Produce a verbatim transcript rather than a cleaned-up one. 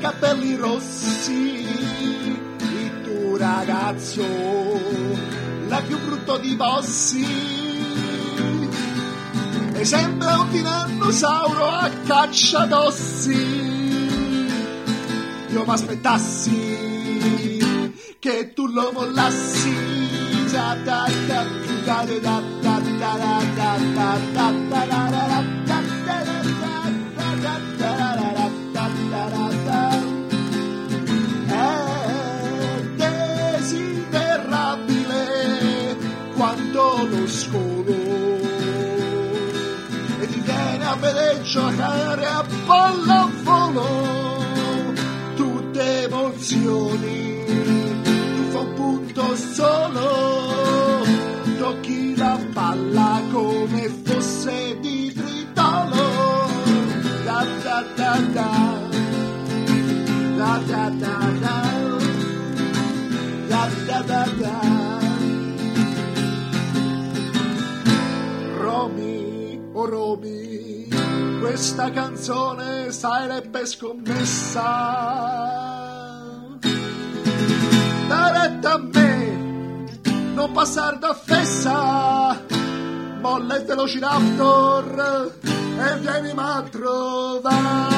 capelli rossi, il tuo ragazzo, la più brutto di bossi, e sembra un tirannosauro a caccia d'ossi. Io m'aspettassi che tu lo mollassi, da da da da da da da da da da da da. È desiderabile quanto lo scolo e ti viene a vedere giocare a pallavolo. Tutte emozioni, tu fa un punto solo, tocchi la palla come fosse di tritolo. Da da da da, da da da da, da da da da. Romy, oh Romy, questa canzone sarebbe scommessa. Daretta a me, non passare da fessa, molla il velociraptor e vieni a trovare.